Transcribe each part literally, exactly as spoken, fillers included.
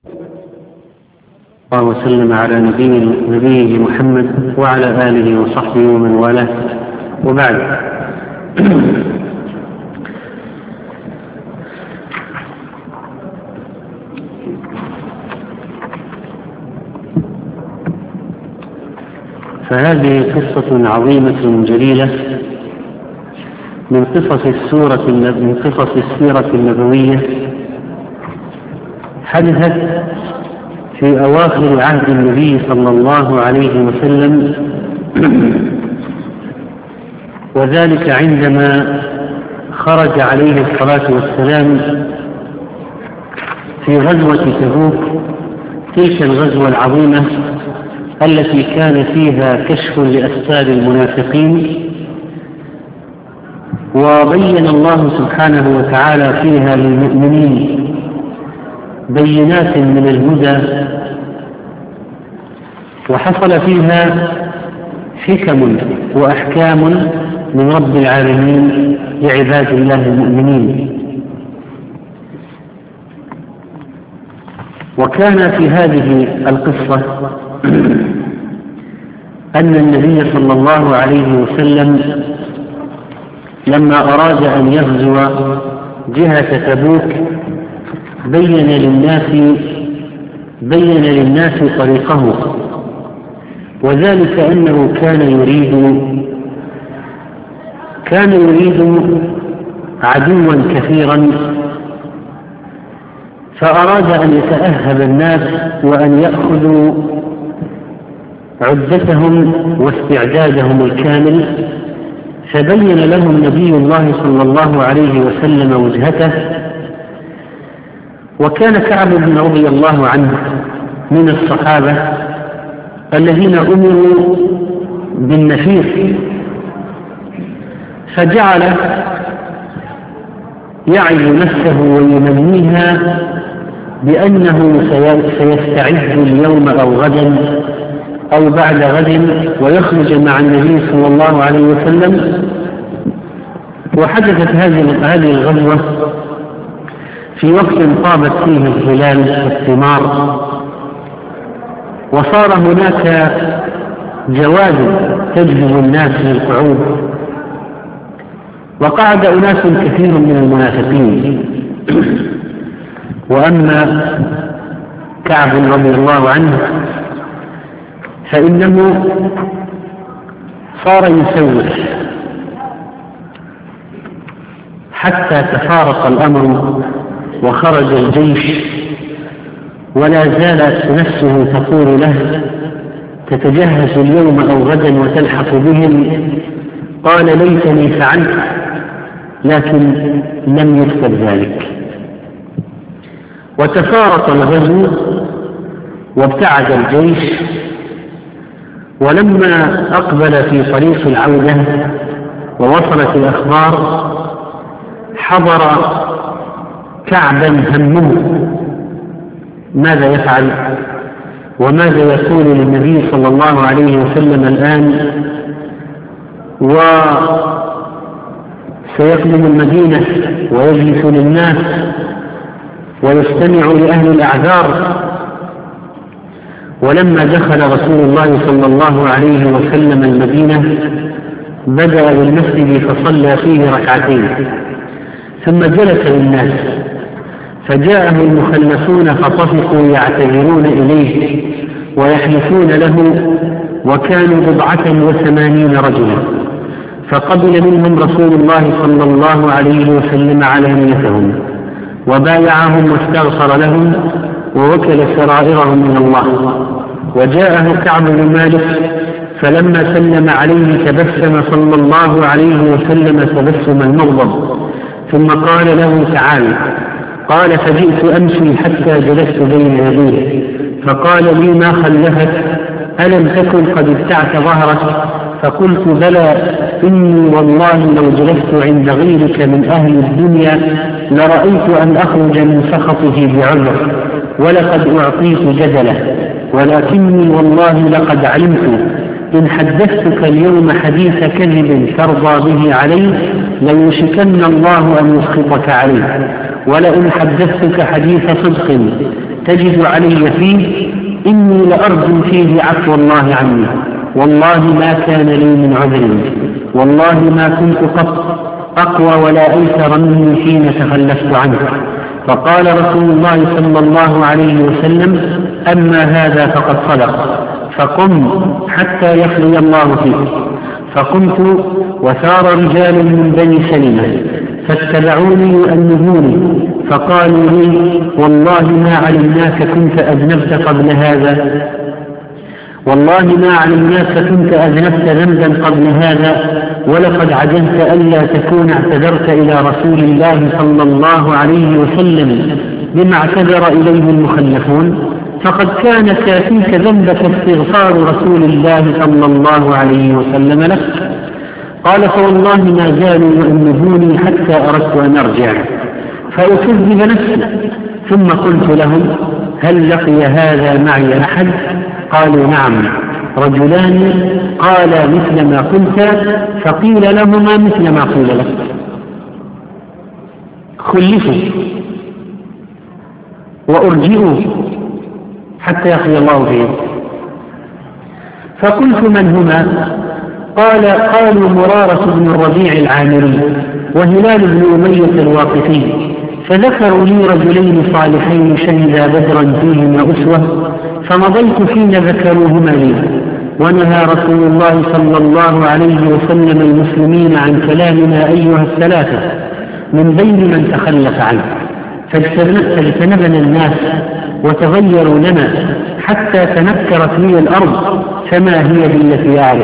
الله وسلم على نبيه محمد وعلى آله وصحبه ومن والاه، وبعد. فهذه قصة عظيمة جليلة من قصص السورة من قصص السيرة النبوية، حدثت في أواخر عهد النبي صلى الله عليه وسلم، وذلك عندما خرج عليه الصلاة والسلام في غزوة تبوك، تلك الغزوة العظيمة التي كان فيها كشف لأسرار المنافقين، وبين الله سبحانه وتعالى فيها للمؤمنين بينات من الهدى، وحصل فيها حكم وأحكام من رب العالمين لعباد الله المؤمنين. وكان في هذه القصة أن النبي صلى الله عليه وسلم لما أراد أن يغزو جهة تبوك بين للناس بين للناس طريقه، وذلك أنه كان يريد كان يريد عدوا كثيرا، فأراد أن يتأهب الناس وأن يأخذوا عدتهم واستعدادهم الكامل، فبين لهم نبي الله صلى الله عليه وسلم وجهته. وكان كعب بن رضي الله عنه من الصحابة الذين أمروا بالنفير، فجعل يعد نفسه ويمنيها بأنه سيستعد اليوم أو غدا أو بعد غد ويخرج مع النبي صلى الله عليه وسلم. وحدثت هذه الغزوة في وقت طابت فيه الظلال والثمار، وصار هناك جواد تجذب الناس للقعود، وقعد أناس كثير من المنافقين. وأما كعب رضي الله عنه فإنه صار يسوس حتى تفارق الأمر وخرج الجيش، ولا زالت نفسه تقول له تتجهز اليوم أو غدا وتلحق بهم. قال ليتني فعلت، لكن لم يكتب ذلك. وتفارق الغزو وابتعد الجيش، ولما أقبل في طريق العودة ووصلت الأخبار حضر كعبا همه ماذا يفعل وماذا يقول للنبي صلى الله عليه وسلم الآن، وسيقدم المدينة ويجلس للناس ويستمع لأهل الأعذار. ولما دخل رسول الله صلى الله عليه وسلم المدينة بدأ بالمسجد فصلى فيه ركعتين، ثم جلس للناس، فجاءه المخلفون فطفقوا يعتذرون إليه ويحلفون له، وكانوا بضعة وثمانين رجلا، فقبل منهم رسول الله صلى الله عليه وسلم علانيتهم وبايعهم واستغفر لهم ووكل سرائرهم من الله. وجاءه كعب بن مالك فلما سلم عليه تبسم صلى الله عليه وسلم تبسم المغضب، ثم قال له تعال. قال فجئت أمشي حتى جلست بين يديه، فقال لي ما خلفك؟ ألم تكن قد ابتعت ظهرك؟ فقلت بلى، إني والله لو جلست عند غيرك من أهل الدنيا لرأيت أن أخرج من سخطه بعذر، ولقد أعطيت جدله، ولكني والله لقد علمت إن حدثتك اليوم حديث كذب ترضى به علي ليوشكن الله أن يسخطك عليه، ولئن حدثتك حديث صدق تجد علي فيه إني لأرجو فيه عفو الله عني، والله ما كان لي من عذر، والله ما كنت قط أقوى ولا أيسر مني حين تخلفت عنه. فقال رسول الله صلى الله عليه وسلم: أما هذا فقد صدق، فقم حتى يقضي الله فيك. فقمت وثار رجال من بني سلمة فاتبعوني يؤنبوني، فقالوا لي: والله ما علمناك كنت أذنبت قبل هذا، والله ما علمناك كنت أذنبت ذنبا قبل هذا، ولقد عجزت ألا تكون اعتذرت إلى رسول الله صلى الله عليه وسلم بما اعتذر إليه المخلفون، فقد كان كافيك ذنبك استغفار رسول الله صلى الله عليه وسلم لك. قال: فوالله ما زالوا يؤنبوني حتى أردت أن أرجع فأكذب نفسي، ثم قلت لهم: هل لقي هذا معي أحد؟ قالوا: نعم، رجلان قالا مثل ما قلت، فقيل لهما مثل ما قيل لك، خلفوا وأرجئوا حتى يقضي الله فيهم. فقلت: من هما؟ قال: قالوا مرارة بن الربيع العامري وهلال بن أمية الواقفي. فذكروا لي رجلين صالحين شهدا بدرا فيهما أسوة، فمضيت حين ذكروهما لي. ونهى رسول الله صلى الله عليه وسلم المسلمين عن كلامنا أيها الثلاثة من بين من تخلف عنه، فاجتنبنا الناس وتغيروا لنا حتى تنكرت لي الأرض فما هي بالتي أعرف.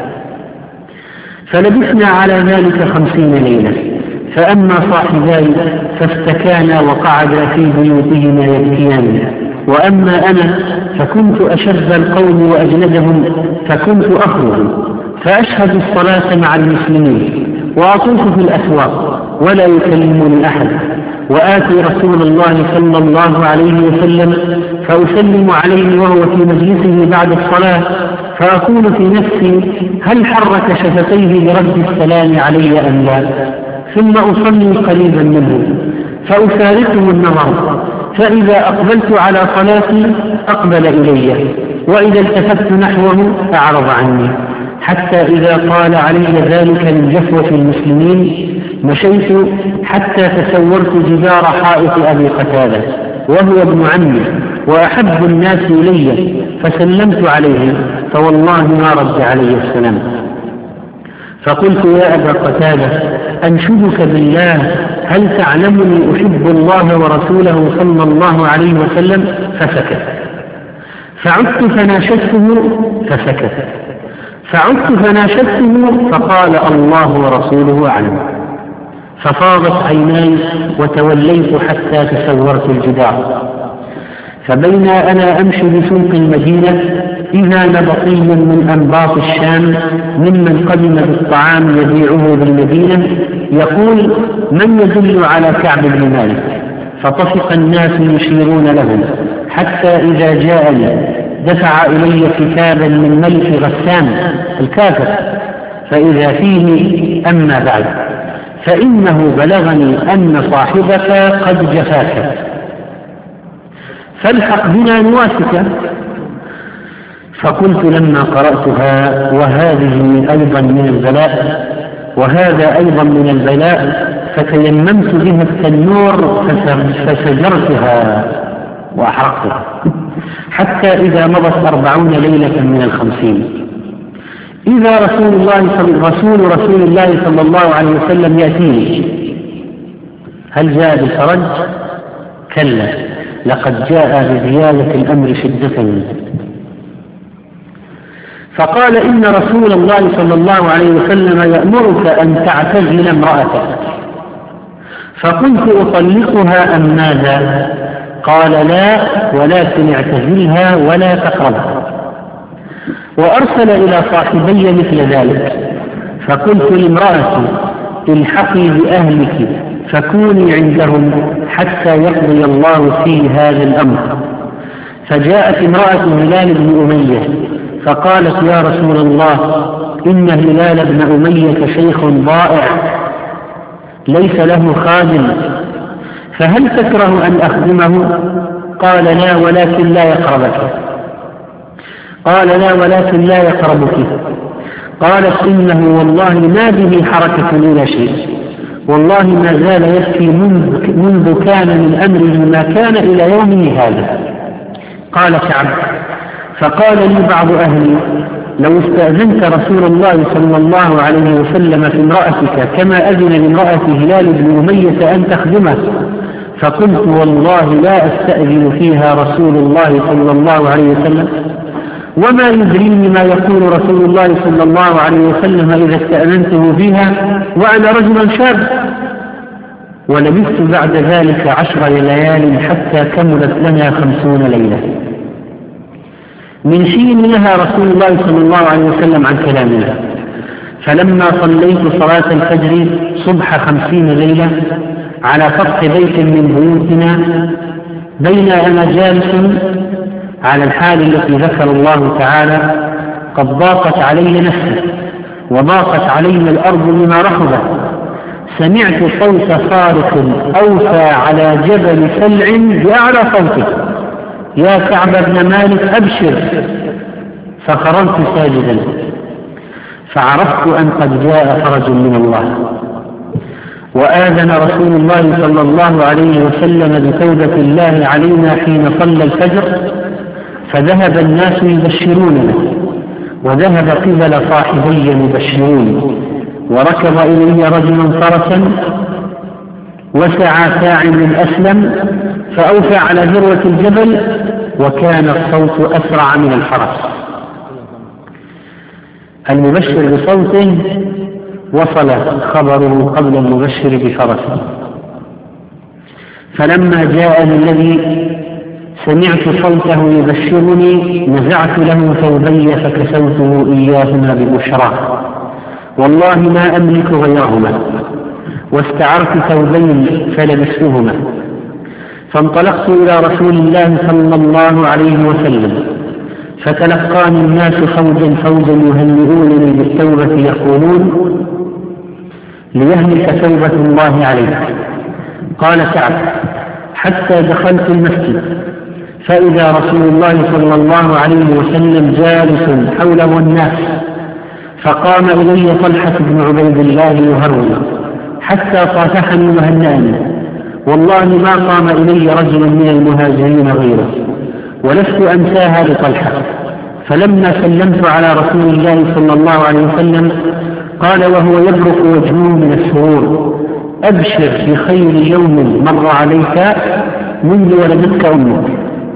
فلبثنا على ذلك خمسين ليلة. فأما صاحباي فاستكانا وقعدا في بيوتهما يبكيان، وأما أنا فكنت أشد القوم وأجلدهم، فكنت أخرج فأشهد الصلاة مع المسلمين وأطوف في الأسواق ولا يكلمني أحد، وآتي رسول الله صلى الله عليه وسلم فأسلم عليه وهو في مجلسه بعد الصلاة، فأقول في نفسي: هل حرك شفتيه برد السلام علي أم لا؟ ثم أصلي قريبا منه فأفارقه النظر، فإذا أقبلت على صلاتي أقبل إلي، وإذا التفت نحوه أعرض عني، حتى إذا طال علي ذلك من جفوة المسلمين مشيت حتى تسورت جدار حائط أبي قتادة وهو ابن عمي وأحب الناس إلي، فسلمت عليه فوالله ما رد علي السلام. فقلت: يا أبا قتادة، أنشدك بالله، هل تعلمني أحب الله ورسوله صلى الله عليه وسلم؟ فسكت. فعدت فناشدته فسكت. فعدت فناشدته فقال: الله ورسوله أعلم. ففاضت عيناي وتوليت حتى تسورت الجدار. فبين أنا أمشي بسوق المدينة إذا نبطي من أنباط الشام ممن قدم بالطعام يبيعه بالمدينة يقول: من يدل على كعب بن مالك؟ فطفق الناس يشيرون له، حتى إذا جاءني دفع إلي كتابا من ملك غسان الكافر، فإذا فيه: أما بعد، فإنه بلغني أن صاحبك قد جفاك، فالحق بنا نواسك. فقلت لما قرأتها: وهذه أيضا من البلاء وهذا أيضا من البلاء، فتيممت بها التنور فسجرتها وأحرقتها، حتى إذا مضت أربعون ليلة من الخمسين إذا رسول الله صلى رسول رسول الله صلى الله عليه وسلم يأتيني. هل جاء بالفرج؟ كلا، لقد جاء بزيادة الأمر شدة. فقال: إن رسول الله صلى الله عليه وسلم يأمرك أن تعتزل امرأتك. فقلت: أطلقها أم ماذا؟ قال: لا، ولكن اعتزلها ولا تقربها. وأرسل إلى صاحبي مثل ذلك. فقلت لامرأتي: الحقي بأهلك فكوني عندهم حتى يقضي الله في هذا الأمر. فجاءت امرأة هلال بن أمية فقالت: يا رسول الله، إن هلال بن أمية شيخ ضائع ليس له خادم، فهل تكره أن أخدمه؟ قال لا ولكن لا يقربك. قال لا ولكن لا يقربك. قالت إنه والله ما به حركة ولا شيء، والله ما زال يبكي منذ, منذ كان من أمره ما كان إلى يومه هذا. قال كعب فقال لي بعض أهلي لو استأذنت رسول الله صلى الله عليه وسلم في امرأتك كما أذن لامرأة هلال بن أمية أن تخدمه، فقلت والله لا أستأذن فيها رسول الله صلى الله عليه وسلم، وما يدريني ما يقول رسول الله صلى الله عليه وسلم إذا استأذنته فيها وأنا رجل شاب. ولبثت بعد ذلك عشر ليال حتى كملت لنا خمسون ليلة من حين نهى رسول الله صلى الله عليه وسلم عن كلامنا. فلما صليت صلاة الفجر صبح خمسين ليلة على سطح بيت من بيوتنا بين أنا جالس على الحال التي ذكر الله تعالى قد ضاقت علي نفسي وضاقت علينا الأرض بما رحبت، سمعت صوت صارخ أوفى على جبل سلع بأعلى صوته يا كعب بن مالك أبشر، فخررت ساجدا فعرفت أن قد جاء فرج من الله. وآذن رسول الله صلى الله عليه وسلم بتوبة الله علينا حين صلى الفجر، فذهب الناس يبشروننا وذهب قبل صاحبي يبشرون، وركب إلي رجل فرسا وسعى ساع من أسلم فأوفى على ذروة الجبل وكان الصوت أسرع من الفرس. المبشر بصوته وصل خبره قبل المبشر بفرسه. فلما جاءني الذي سمعت صوته يبشرني نزعت له ثوبي فكسوته إياهما ببشرى، والله ما أملك غيرهما، واستعرت ثوبين فلبستهما. فانطلقت إلى رسول الله صلى الله عليه وسلم فتلقاني الناس فوجا فوجا يهنئونني بالتوبة يقولون ليهلك توبة الله عليك. قال كعب حتى دخلت المسجد فإذا رسول الله صلى الله عليه وسلم جالس حوله الناس، فقام إلي طلحة بن عبيد الله يهرول حتى صافحني وهنأني، والله ما قام إلي رجل من المهاجرين غيره، ولست أنساها لطلحة. فلما سلمت على رسول الله صلى الله عليه وسلم قال وهو يبرق وجهه من السرور أبشر بخير يوم مر عليك منذ ولدتك أمك.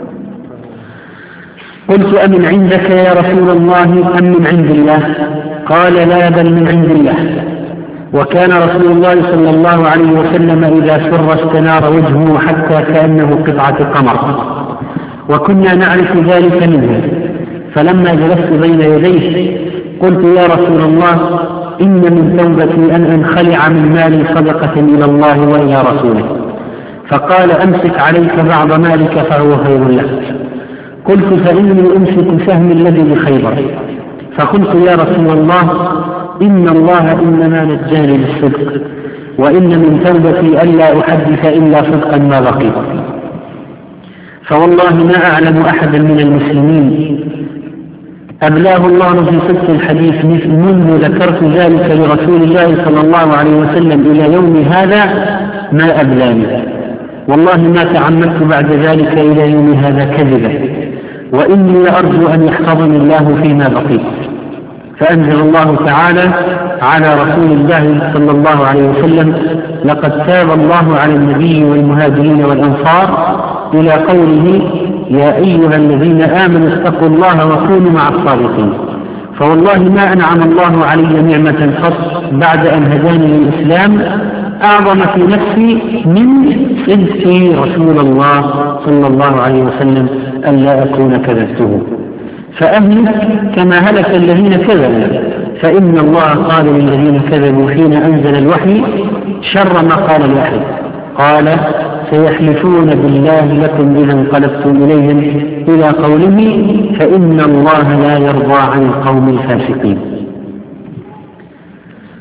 قلت أمن عندك يا رسول الله أم من عند الله؟ قال لا بل من عند الله. وكان رسول الله صلى الله عليه وسلم إذا سر استنار وجهه حتى كأنه قطعة قمر، وكنا نعرف ذلك منه. فلما جلست بين يديه قلت يا رسول الله إن من توبتي أن أنخلع من مالي صدقة إلى الله وإلى رسوله. فقال أمسك عليك بعض مالك فهو خير لك. قلت فإني أمسك سهم الذي بخيبر. فقلت يا رسول الله إن الله إنما نجاني بالصدق، وإن من توبتي ألا أحدث إلا صدقا ما بقيت. فوالله ما أعلم أحدا من المسلمين أبلاه الله في صدق الحديث منذ ذكرت ذلك لرسول الله صلى الله عليه وسلم إلى يوم هذا ما أبلاني، والله ما تعمدت بعد ذلك إلى يوم هذا كذبا، وإني لأرجو أن يحفظني الله فيما بقيت. فأنزل الله تعالى على رسول الله صلى الله عليه وسلم لقد تاب الله على النبي والمهاجرين والأنصار إلى قوله يا أيها الذين آمنوا اتقوا الله وكونوا مع الصادقين. فوالله ما أنعم الله علي نعمة قط بعد أن هداني للإسلام أعظم في نفسي من صدق رسول الله صلى الله عليه وسلم أن لا أكون كذبته. فأهلك كما هلك الذين كذبوا، فإن الله قال للذين كذبوا حين أنزل الوحي شر ما قال الوحي، قال سيحلفون بالله لكم إذا انقلبتم إليهم إلى قوله فإن الله لا يرضى عن القوم الفاسقين.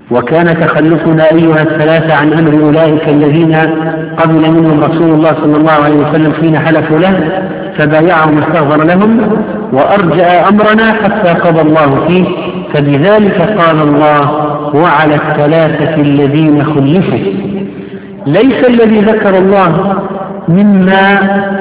وكان تخلفنا أيها الثلاثة عن أمر أولئك الذين قبل منهم رسول الله صلى الله عليه وسلم حين حلفوا له فبايعهم واستغفر لهم وأرجأ أمرنا حتى قضى الله فيه، فبذلك قال الله وعلى الثلاثة الذين خلفوا. ليس الذي ذكر الله مما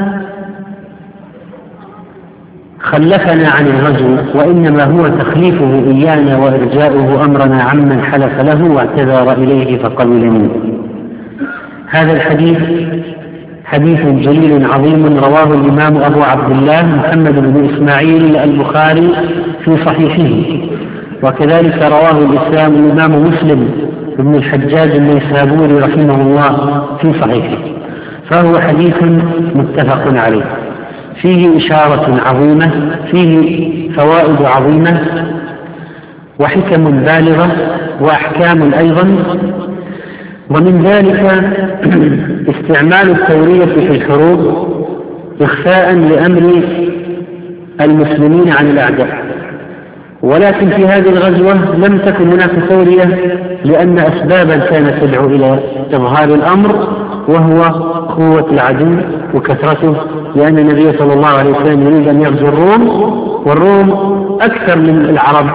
خلفنا عن الغزو، وإنما هو تخليفه إيانا وإرجاؤه أمرنا عمن حلف له واعتذر إليه فقبل منه. هذا الحديث حديث جليل عظيم رواه الإمام أبو عبد الله محمد بن إسماعيل البخاري في صحيحه، وكذلك رواه الإسلام الإمام مسلم بن الحجاج النيسابوري رحمه الله في صحيحه، فهو حديث متفق عليه، فيه إشارة عظيمة، فيه فوائد عظيمة وحكم بالغة وأحكام أيضا. ومن ذلك استعمال التورية في الحروب إخفاء لأمر المسلمين عن الأعداء، ولكن في هذه الغزوة لم تكن هناك تورية لأن أسبابا كانت تدعو إلى إظهار الأمر، وهو قوة العدو وكثرته، لأن النبي صلى الله عليه وسلم يريد أن يغزو الروم، والروم أكثر من العرب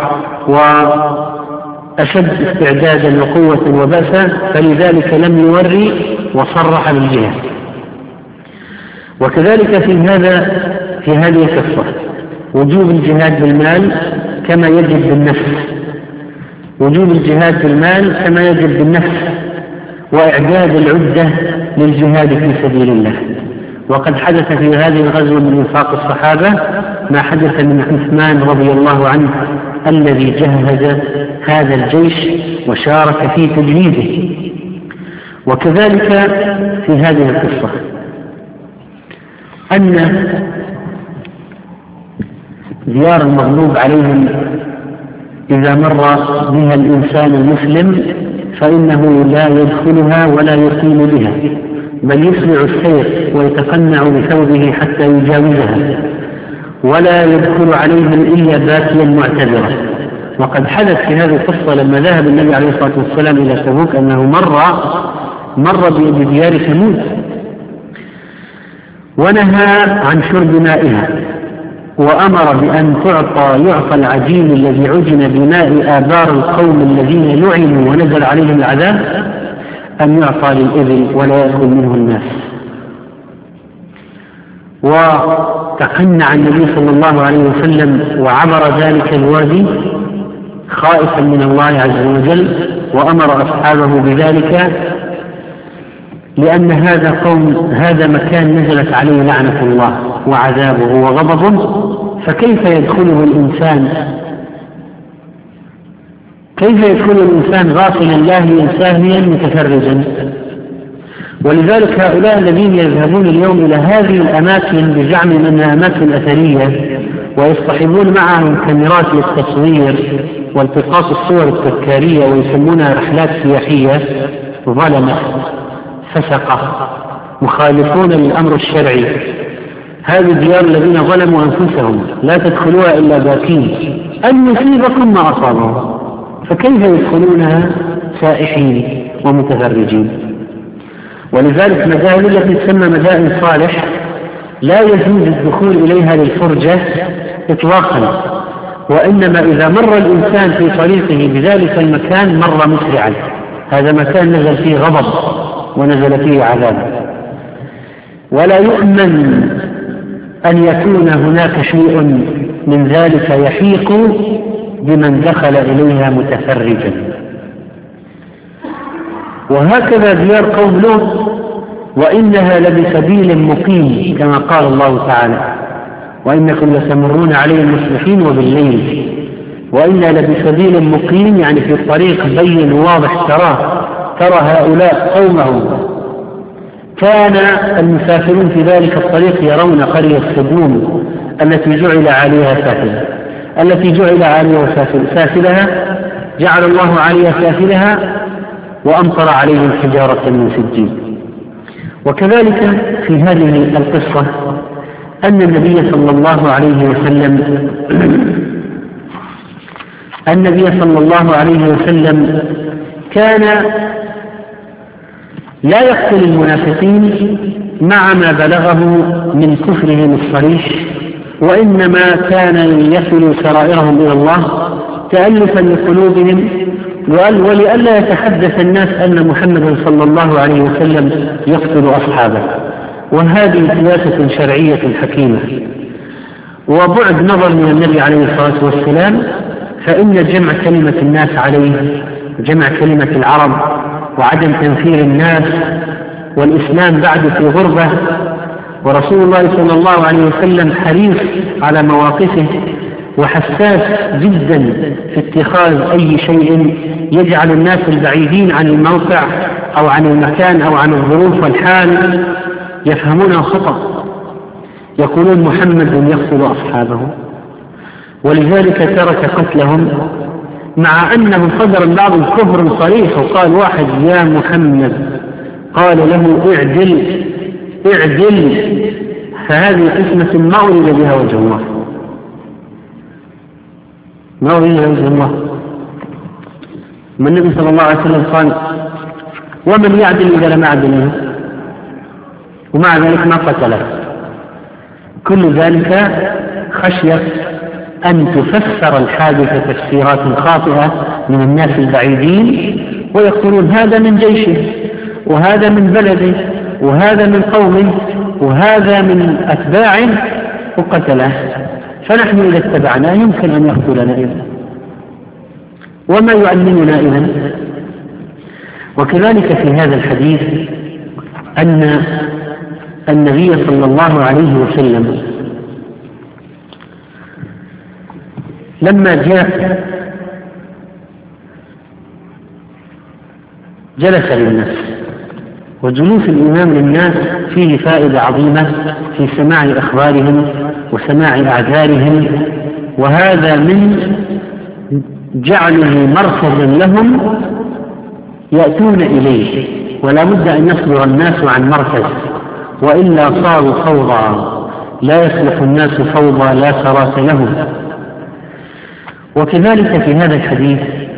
وأشد استعدادا وقوة وبأسا، فلذلك لم يوري وصرح بالجهاد. وكذلك في هذا في هذه القصة وجوب الجهاد بالمال كما يجب بالنفس، وجوب الجهاد بالمال كما يجب بالنفس، وإعداد العدة للجهاد في سبيل الله. وقد حدث في هذه الغزوة من إنفاق الصحابة ما حدث من عثمان رضي الله عنه الذي جهز هذا الجيش وشارك في تجهيزه. وكذلك في هذه القصة أن ديار المغلوب عليهم إذا مر بها الإنسان المسلم فإنه لا يدخلها ولا يقيم بها، بل يسرع السير ويتقنع بثوبه حتى يجاوزها، ولا يدخل عليهم إلا باكيا معتذرا. وقد حدث في هذه القصة لما ذهب النبي عليه الصلاة والسلام إلى تبوك أنه مر مر بديار ثمود ونهى عن شرب مائها، وأمر بأن تعطى يعطى العجين الذي عجن بماء آبار القوم الذين لعنوا ونزل عليهم العذاب أن يعطى للإبل ولا يأكل منه الناس. وتقنع النبي صلى الله عليه وسلم وعبر ذلك الوادي خائفا من الله عز وجل، وأمر أصحابه بذلك لأن هذا قوم هذا مكان نزلت عليه لعنة الله وعذابه وغضبه، فكيف يدخله الإنسان كيف يدخل الإنسان غافلا لاهيا ساهيا متفرجا؟ ولذلك هؤلاء الذين يذهبون اليوم إلى هذه الأماكن بزعم أنها أماكن أثرية ويصطحبون معهم كاميرات للتصوير والتقاط الصور التذكارية ويسمونها رحلات سياحية، ظلمة فسقة مخالفون للأمر الشرعي. هذه الديار الذين ظلموا أنفسهم لا تدخلوها إلا باكين أن يصيبكم ما أصابهم، فكيف يدخلونها سائحين ومتفرجين؟ ولذلك مدائن التي تسمى مدائن صالح لا يجوز الدخول إليها للفرجة إطلاقا، وإنما إذا مر الإنسان في طريقه بذلك المكان مر مسرعا، هذا مكان نزل فيه غضب ونزل فيه عذاب، ولا يؤمن أن يكون هناك شيء من ذلك يحيق بمن دخل إليها متفرجا. وهكذا ديار قوم لوط وإنها لبسبيل مقيم كما قال الله تعالى وإنكم لتمرون عليهم مصبحين وبالليل، وإنا لبسبيل مقيم يعني في الطريق بين واضح تراه ترى هؤلاء قومهم. كان المسافرون في ذلك الطريق يرون قرية سدوم التي جعل عليها سافلها التي جعل عليها سافلها جعل الله عليها سافلها وأمطر عليهم حجارة من سجيل. وكذلك في هذه القصة أن النبي صلى الله عليه وسلم النبي صلى الله عليه وسلم كان لا يقتل المنافقين مع ما بلغه من كفرهم الصريح، وإنما كان يصل سرائرهم إلى الله تألفا لقلوبهم، ولئلا يتحدث الناس أن محمدا صلى الله عليه وسلم يقتل أصحابه. وهذه سياسة شرعية حكيمة وبعد نظر من النبي عليه الصلاة والسلام، فإن جمع كلمة الناس عليه، جمع كلمة العرب، وعدم تنفير الناس، والإسلام بعد في غربة، ورسول الله صلى الله عليه وسلم حريص على مواقفه وحساس جدا في اتخاذ أي شيء يجعل الناس البعيدين عن الموقع أو عن المكان أو عن الظروف والحال يفهمونه خطأ، يقولون محمد يقتل أصحابه، ولذلك ترك قتلهم، مع أنه صدر بعض الكفر صريح وقال واحد يا محمد، قال له اعدل اعدل، فهذه قسمة ما أريد بها وجه الله، ما أريد بها وجه الله. ما النبي صلى الله عليه وسلم قال ومن يعدل إذا لم يعدل، ومع ذلك ما قتله. كل ذلك خشية أن تفسر الحادثة تفسيرات خاطئة من الناس البعيدين، ويقولون هذا من جيشه، وهذا من بلده، وهذا من قومه، وهذا من أتباعه، وقتله، فنحن إذا اتبعناه يمكن أن يقتلنا إذن، وما يعلمنا إذن. وكذلك في هذا الحديث أن النبي صلى الله عليه وسلم لما جاء جلس للناس، وجلوس الإمام للناس فيه فائدة عظيمة في سماع أخبارهم وسماع أعذارهم، وهذا من جعله مركزا لهم يأتون إليه، ولا بد أن يصبر الناس عن مركز، وإلا صاروا فوضى، لا يصلح الناس فوضى لا ثراث لهم. وكذلك في هذا الحديث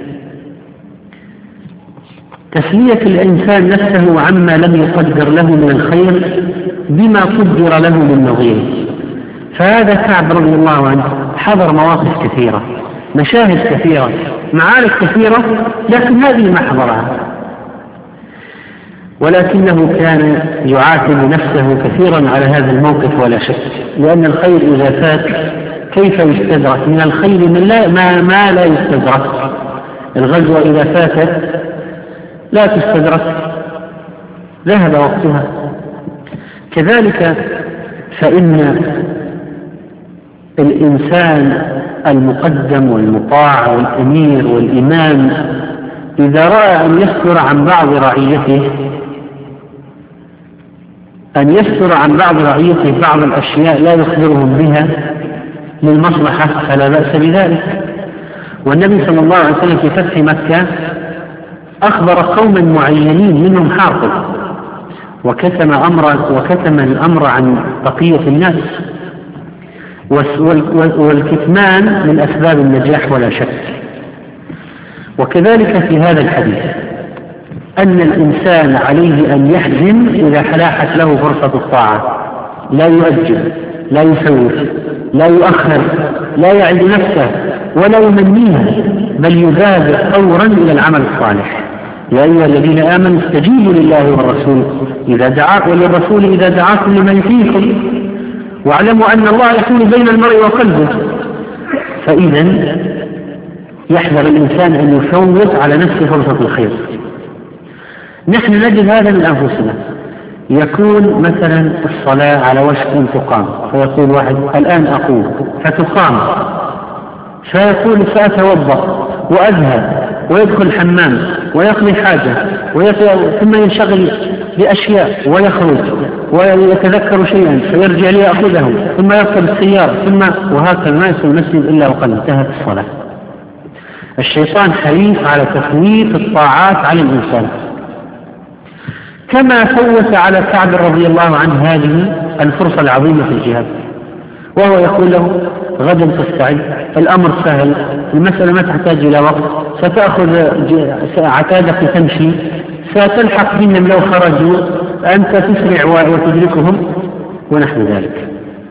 تسلية الإنسان نفسه عما لم يقدر له من الخير بما قدر له من نظيره. فهذا كعب رضي الله عنه حضر مواقف كثيرة، مشاهد كثيرة، معارك كثيرة، لكن هذه ما حضرها، ولكنه كان يعاتب نفسه كثيرا على هذا الموقف ولا شك، لأن الخير إذا فات كيف يستدرك؟ من الخير من لا ما, ما لا يستدرك. الغزوة إذا فاتت لا تستدرك، ذهب وقتها. كذلك فإن الإنسان المقدم والمطاع والأمير والإمام إذا رأى أن يستر عن بعض رعيته أن يستر عن بعض رعيته بعض الأشياء لا يخبرهم بها للمصلحة فلا بأس بذلك. والنبي صلى الله عليه وسلم في فتح مكة أخبر قوما معينين منهم حاطب، وكتم أمر وكتم الأمر عن بقية الناس، والكتمان من أسباب النجاح ولا شك. وكذلك في هذا الحديث أن الإنسان عليه أن يحزم إذا حلاحت له فرصة الطاعة، لا يؤجل، لا يسوف، لا يؤخر، لا يعد نفسه ولا يمنيها، بل يبادر فورا إلى العمل الصالح. يا أيها الذين آمنوا استجيبوا لله والرسول إذا دعاكم وللرسول إذا دعاكم لما يحييكم واعلموا أن الله يحول بين المرء وقلبه. فإذا يحذر الإنسان أن يفوت على نفسه فرصة الخير. نحن نجد هذا من أنفسنا، يكون مثلا الصلاة على وشك أن تقام، فيقول واحد الآن أقوم، فتقام، فيقول سأتوضأ وأذهب ويدخل الحمام ويقضي حاجة ثم ينشغل بأشياء ويخرج ويتذكر شيئا فيرجع ليأخذه ثم يركب السيارة ثم وهكذا ما يصل المسجد إلا وقد انتهت الصلاة. الشيطان حريص على تفويت الطاعات على الإنسان، كما فوت على كعب رضي الله عنه هذه الفرصة العظيمة في الجهاد. وهو يقول له غدا تستعد، الأمر سهل، المسألة ما تحتاج إلى وقت، ستأخذ عتادك تمشي، ستلحق بهم لو خرجوا، أنت تسرع وتدركهم ونحو ذلك.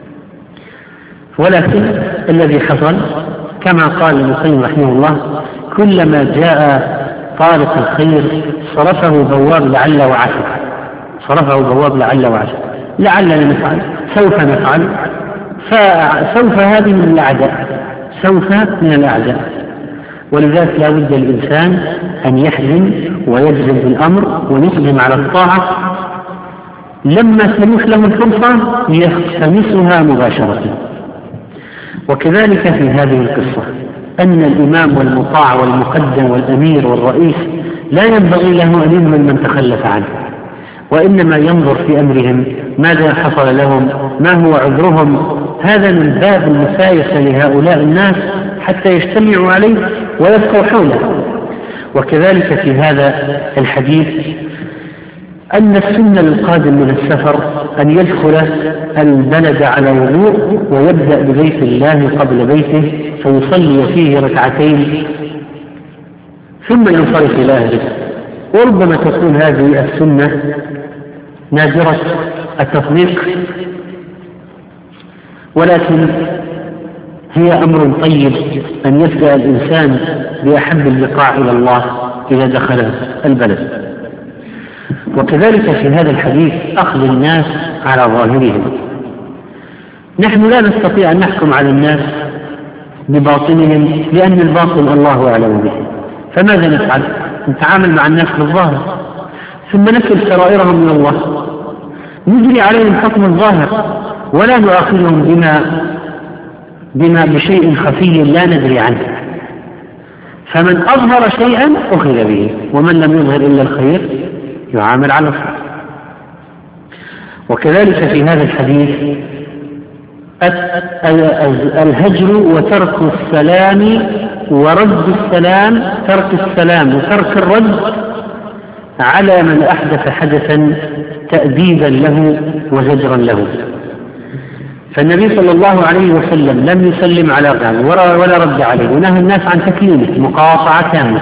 ولكن الذي حصل كما قال ابن القيم رحمه الله: كلما جاء طارق الخير صرفه بواب لعل وعسى، صرفه بواب لعل وعسى، لعلنا نفعل، سوف نفعل، فسوف هذه من الأعداء، سوف من الأعداء. ولذلك لا بد الإنسان أن يحزم ويجزم بالأمر ويقدم على الطاعة لما تنوح له الفرصة يقتنصها مباشرة. وكذلك في هذه القصة أن الإمام والمطاع والمقدم والأمير والرئيس لا ينبغي له أن يهمل من تخلف عنه، وإنما ينظر في أمرهم ماذا حصل لهم، ما هو عذرهم. هذا من باب المسايسة لهؤلاء الناس حتى يجتمعوا عليه ويبقوا حوله. وكذلك في هذا الحديث أن السنة للقادم من السفر أن يدخل البلد على وضوء ويبدأ ببيت الله قبل بيته فيصلي فيه ركعتين ثم ينصرف إلى أهله. وربما تكون هذه السنة نادرة التطبيق، ولكن هي أمر طيب أن يبدأ الإنسان بأحب اللقاء إلى الله إذا دخل البلد. وكذلك في هذا الحديث أخذ الناس على ظاهرهم. نحن لا نستطيع أن نحكم على الناس بباطنهم لأن الباطن الله أعلم به، فماذا نفعل؟ نتعامل مع الناس بالظاهر ثم نكل سرائرهم من الله، نجري عليهم حكم الظاهر ولا نؤاخذهم بما بما بشيء خفي لا ندري عنه. فمن أظهر شيئا أخذ به، ومن لم يظهر إلا الخير يعامل على الخير. وكذلك في هذا الحديث الهجر وترك السلام ورد السلام، ترك السلام وترك الرد على من أحدث حدثا تأديبا له وزجرا له. فالنبي صلى الله عليه وسلم لم يسلم على غيره ولا رد عليه، ونهى الناس عن تكليمه مقاطعة كاملة.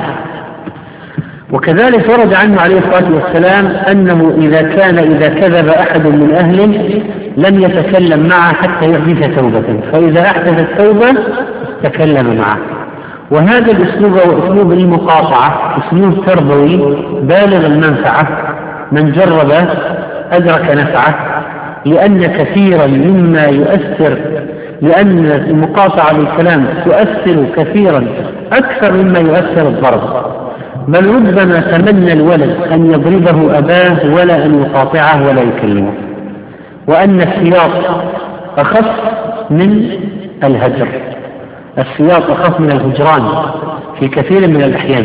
وكذلك ورد عنه عليه الصلاة والسلام أنه إذا كان إذا كذب أحد من أهله لم يتكلم معه حتى يحدث توبة، فإذا أحدث التوبة تكلم معه. وهذا الأسلوب هو أسلوب المقاطعة، أسلوب تربوي بالغ المنفعة، من جرب أدرك نفعه، لأن كثيرا مما يؤثر، لأن المقاطعة للكلام تؤثر كثيرا أكثر مما يؤثر الضرب، بل ربما تمنى الولد أن يضربه أباه ولا أن يقاطعه ولا يكلمه، وأن السياط أخف من الهجر، السياط أخف من الهجران في كثير من الأحيان.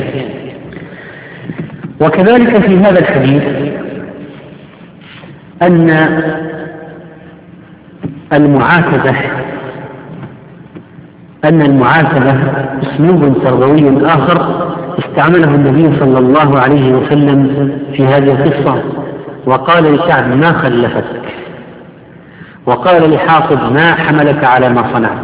وكذلك في هذا الحديث أن المعاتبة أن المعاتبة أسلوب تربوي آخر استعمله النبي صلى الله عليه وسلم في هذه القصة، وقال لكعب ما خلفتك، وقال لحاطب ما حملك على ما صنعت.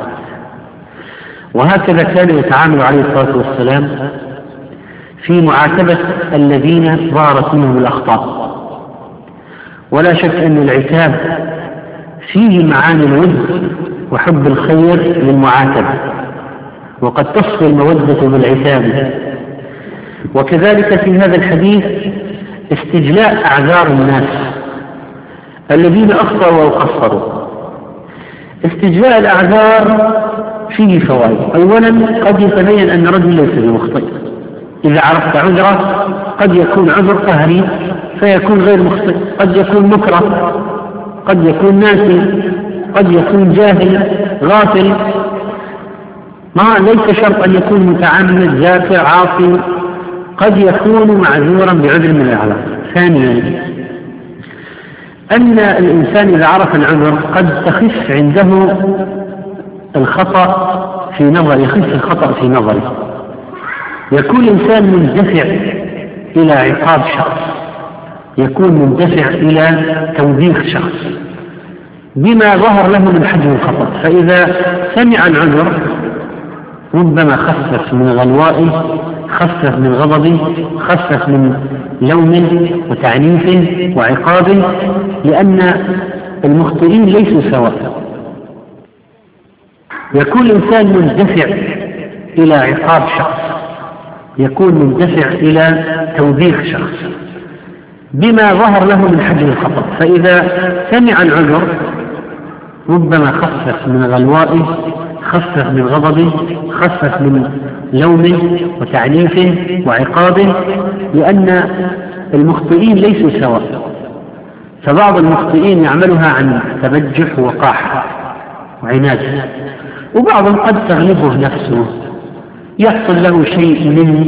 وهكذا كان يتعامل عليه الصلاة والسلام في معاتبة الذين ظهرت منهم الأخطاء. ولا شك أن العتاب فيه معاني الود وحب الخير للمعاتبة، وقد تصفي المودة بالعتاب. وكذلك في هذا الحديث استجلاء أعذار الناس الذين أخطأوا أو قصروا. استجلاء الأعذار فيه فوائد. أولا قد يتبين أن رجل ليس بمخطئ، إذا عرفت عذره قد يكون عذر قهري فيكون غير مخطئ، قد يكون مكره، قد يكون ناسي، قد يكون جاهل غافل، ما ليس شرط أن يكون متعمد ذاكر عاصي، قد يكون معذورا بعذر من الأعذار. ثانيا أن الإنسان إذا عرف العذر قد تخف عنده الخطأ في نظر، يخف الخطأ في نظره، يكون الإنسان مندفع إلى عقاب شخص، يكون مندفع إلى توبيخ شخص، بما ظهر له من حجم الخطأ، فإذا سمع العذر ربما خفف من غلوائه، خفف من غضبه، خفف من لوم وتعنيف وعقاب، لأن المخطئين ليسوا سواء. يكون الإنسان مندفع إلى عقاب شخص، يكون مندفع إلى توبيخ شخص بما ظهر له من حجم الخطأ، فإذا سمع العذر ربما خفف من غلوائه، خفف من غضبه، خفف من لوم وتعنيف وعقاب، لأن المخطئين ليسوا سواء. فبعض المخطئين يعملها عن تبجح وقاحة وعناد، وبعضهم قد تغلبه نفسه، يحصل له شيء من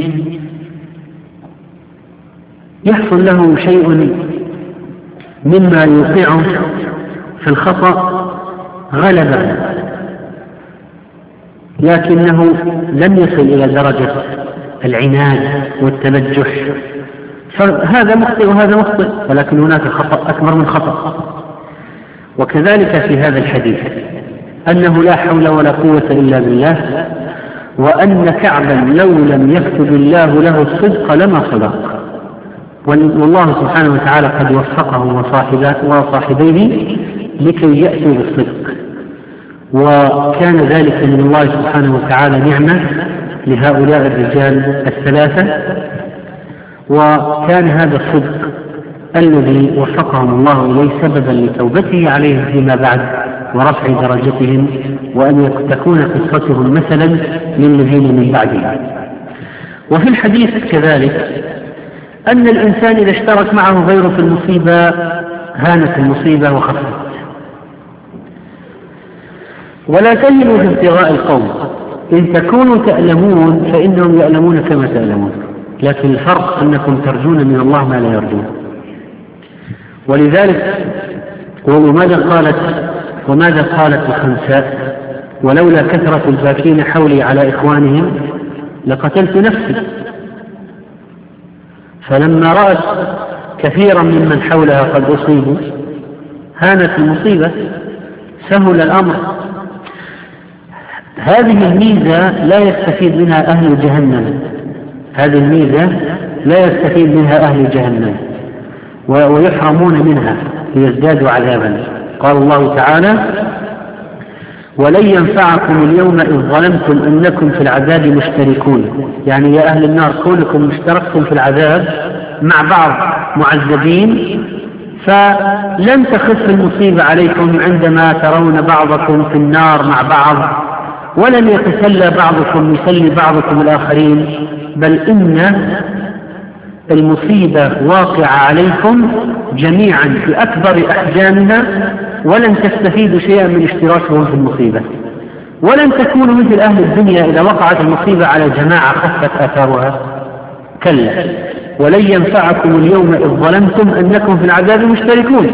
يحصل له شيء مما يوقعه في الخطأ غلبه، لكنه لم يصل إلى درجة العناد والتبجح، فهذا مخطئ وهذا مخطئ، ولكن هناك خطأ أكبر من خطأ. وكذلك في هذا الحديث أنه لا حول ولا قوة إلا بالله، وأن كعبا لو لم يكتب الله له الصدق لما صدق، والله سبحانه وتعالى قد وفقه وصاحبيه لكي يأتوا بالصدق، وكان ذلك من الله سبحانه وتعالى نعمة لهؤلاء الرجال الثلاثة، وكان هذا الصدق الذي وفقهم الله إليه سببا لتوبته عليهم فيما بعد ورفع درجتهم، وأن تكون قصتهم مثلا للذين من بعدهم. وفي الحديث كذلك أن الإنسان إذا اشترك معه غيره في المصيبة هانت المصيبة وخفت. ولا تهنوا في ابتغاء القوم، إن تكونوا تألمون فإنهم يألمون كما تألمون، لكن الفرق أنكم ترجون من الله ما لا يرجون. ولذلك وماذا قالت وماذا قالت الخنساء؟ ولولا كثرة الباكين حولي على إخوانهم لقتلت نفسي. فلما رأت كثيرا ممن حولها قد أصيبوا هانت المصيبة، سهل الأمر. هذه الميزة لا يستفيد منها أهل جهنم، هذه الميزة لا يستفيد منها أهل جهنم ويحرمون منها ليزدادوا عذابا. قال الله تعالى: ولن ينفعكم اليوم إذ ظلمتم أنكم في العذاب مشتركون، يعني يا أهل النار كونكم اشتركتم في العذاب مع بعض معذبين، فلن تخف المصيبة عليكم عندما ترون بعضكم في النار مع بعض، ولن يتسلى بعضكم يسلي بعضكم الآخرين، بل إن المصيبة واقعة عليكم جميعا في أكبر أحجامها، ولن تستفيدوا شيئا من اشتراكهم في المصيبة، ولن تكونوا مثل أهل الدنيا إذا وقعت المصيبة على جماعة خفت آثارها، كلا، ولن ينفعكم اليوم إذ ظلمتم أنكم في العذاب مشتركون.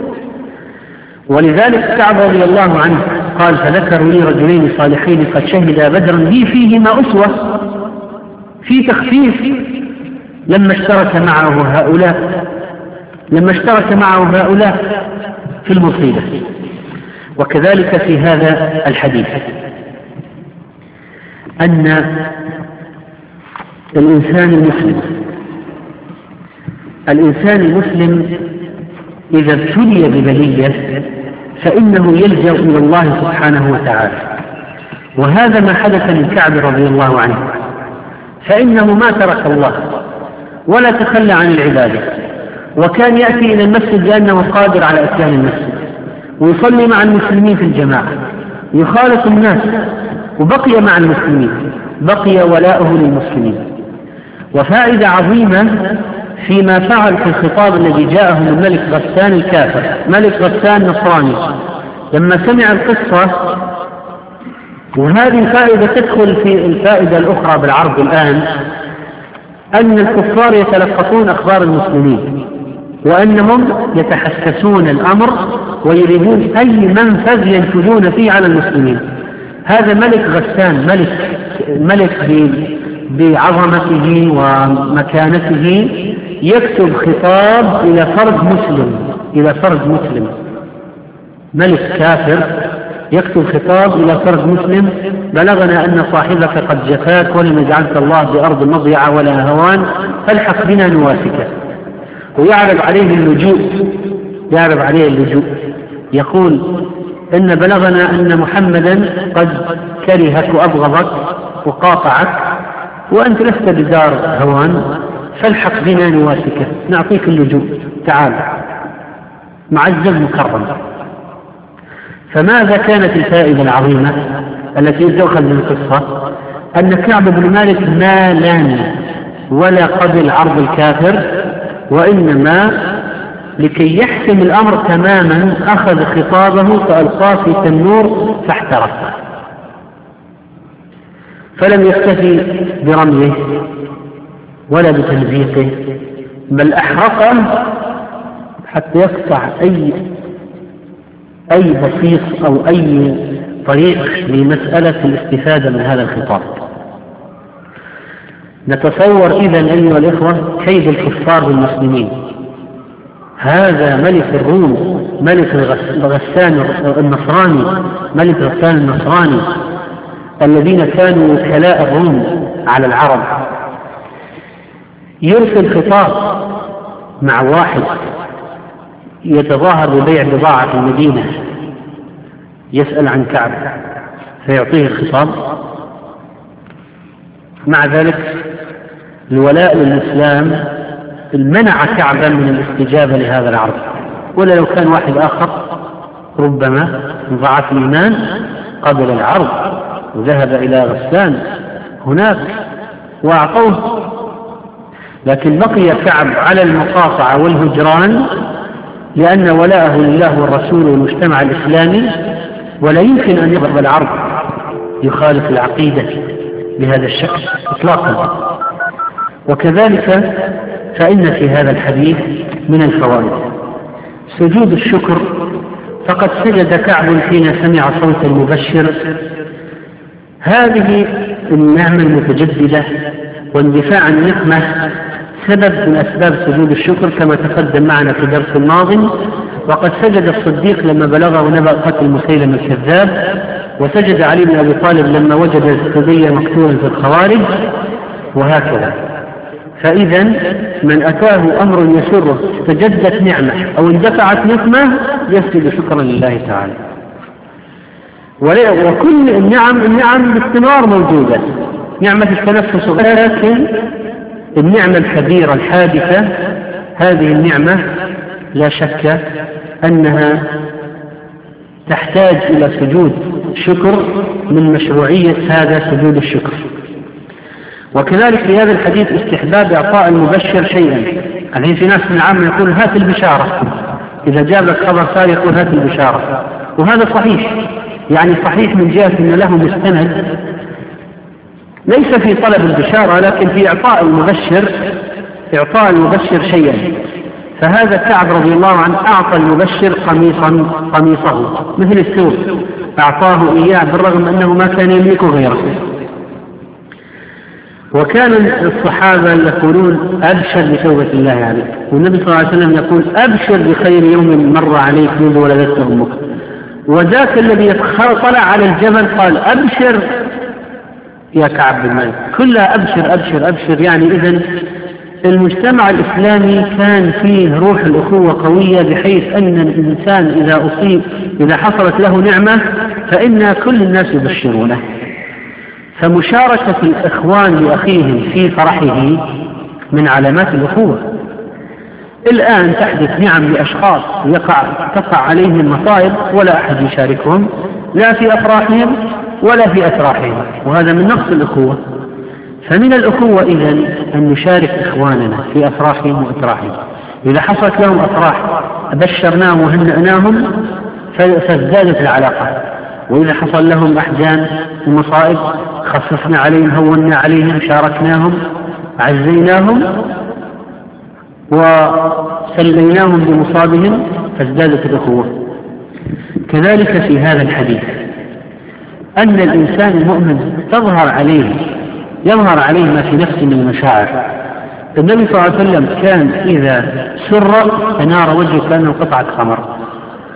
ولذلك كعب رضي الله عنه قال: فذكروا لي رجلين صالحين قد شهدا بدرا لي فيهما أسوة، في تخفيف لما اشترك معه هؤلاء لما اشترك معه هؤلاء في المصيبة. وكذلك في هذا الحديث أن الإنسان المسلم الإنسان المسلم إذا ابتلي ببلية فإنه يلجأ إلى الله سبحانه وتعالى، وهذا ما حدث من كعب رضي الله عنه، فإنه ما ترك الله ولا تخلى عن العبادة، وكان يأتي إلى المسجد لأنه قادر على إتيان المسجد، ويصلي مع المسلمين في الجماعة، يخالط الناس، وبقي مع المسلمين، بقي ولاؤه للمسلمين. وفائدة عظيمة فيما فعل في الخطاب الذي جاءه من ملك غسان الكافر، ملك غسان نصراني، لما سمع القصة. وهذه الفائدة تدخل في الفائدة الأخرى بالعرض الآن، أن الكفار يتلقطون أخبار المسلمين، وأنهم يتحسسون الأمر ويريدون أي منفذ ينفذون فيه على المسلمين. هذا ملك غسان، ملك ملك بعظمته ومكانته يكتب خطاب إلى فرد مسلم إلى فرد مسلم ملك كافر يكتب خطاب إلى فرد مسلم: بلغنا أن صاحبك قد جفاك ولم يجعلك الله بأرض مضيعة ولا هوان، فالحق بنا نواسك. ويعرض عليه اللجوء يعرض عليه اللجوء يقول: إن بلغنا أن محمدا قد كرهك وأبغضك وقاطعك، وأنت لست بدار هوان، فالحق بنا نواسك، نعطيك اللجوء، تعال، معزز مكرم. فماذا كانت الفائدة العظيمة التي تؤخذ من القصة؟ أن كعب بن مالك ما لان ولا قبل عرض الكافر، وإنما لكي يحسم الأمر تماما أخذ خطابه فألقاه في تنور فاحترق، فلم يكتفي برميه ولا بتمزيقه، بل أحرقه حتى يقطع أي أي بسيط أو أي طريق لمسألة الاستفادة من هذا الخطاب. نتصور إذن أيها الإخوة كيد الكفار بالمسلمين. هذا ملك الروم، ملك غسان النصراني، ملك غسان النصراني الذين كانوا وكلاء الروم على العرب، يرسل خطاب مع واحد يتظاهر ببيع بضاعة في المدينة، يسأل عن كعب فيعطيه الخطاب. مع ذلك الولاء للإسلام منع كعبا من الاستجابة لهذا العرض، ولا لو كان واحد آخر ربما ضعف الإيمان قبل العرض وذهب إلى غسان هناك وأعطوه، لكن بقي كعب على المقاطعة والهجران لأن ولاءه لله والرسول والمجتمع الإسلامي، ولا يمكن أن يقبل العرض يخالف العقيدة بهذا الشكل إطلاقا. وكذلك فإن في هذا الحديث من الفوائد سجود الشكر، فقد سجد كعب حين سمع صوت المبشر. هذه النعمة المتجددة واندفاع عن النقمة سبب من أسباب سجود الشكر كما تقدم معنا في درس الماضي. وقد سجد الصديق لما بلغه نبأ قتل مسيلمة الكذاب، وسجد علي بن أبي طالب لما وجد السدية مقتولا في الخوارج، وهكذا. فإذا من أتاه أمر يسره استجدت نعمة أو اندفعت نقمة يسجد شكرا لله تعالى. وكل النعم النعم باستمرار موجودة، نعمة التنفس، لكن النعمة الكبيرة الحادثة هذه النعمة لا شك أنها تحتاج إلى سجود شكر من مشروعية هذا سجود الشكر. وكذلك في هذا الحديث استحباب إعطاء المبشر شيئا. الحين في ناس من العامة يقول هات البشارة، إذا جاب لك خبر ثاني يقول هات البشارة، وهذا صحيح، يعني صحيح من جهة أن له مستند ليس في طلب البشارة لكن في إعطاء المبشر إعطاء المبشر شيئا. فهذا كعب رضي الله عنه أعطى المبشر قميصا قميصه مثل الثوب، أعطاه إياه بالرغم أنه ما كان يملك غيره. وكان الصحابة يقولون أبشر بتوبة الله عليك، والنبي صلى الله عليه وسلم يقول أبشر بخير يوم مر عليك منذ ولدتك أمك. وذاك الذي طلع على الجبل قال أبشر يا كعب بن مالك، كلها أبشر أبشر أبشر. يعني إذن المجتمع الإسلامي كان فيه روح الأخوة قوية، بحيث أن الإنسان إذا أصيب إذا حصلت له نعمة فإن كل الناس يبشرونه. فمشاركة الإخوان لأخيهم في فرحه من علامات الأخوة. الآن تحدث نعم لأشخاص يقع تقع عليهم مصائب ولا أحد يشاركهم لا في أفراحهم ولا في أتراحهم، وهذا من نقص الأخوة. فمن الأخوة إذن أن نشارك إخواننا في أفراحهم وأتراحهم. إذا حصلت لهم أفراح بشرناهم وهنأناهم فازدادت العلاقة، وإذا حصل لهم أحزان ومصائب خففنا عليهم هونا عليهم شاركناهم عزيناهم وسليناهم بمصابهم فازدادت الأخوة. كذلك في هذا الحديث أن الإنسان المؤمن تظهر عليه يظهر عليه ما في نفسه من المشاعر. النبي صلى الله عليه وسلم كان إذا سر تنار وجهه كأنه قطعة خمر،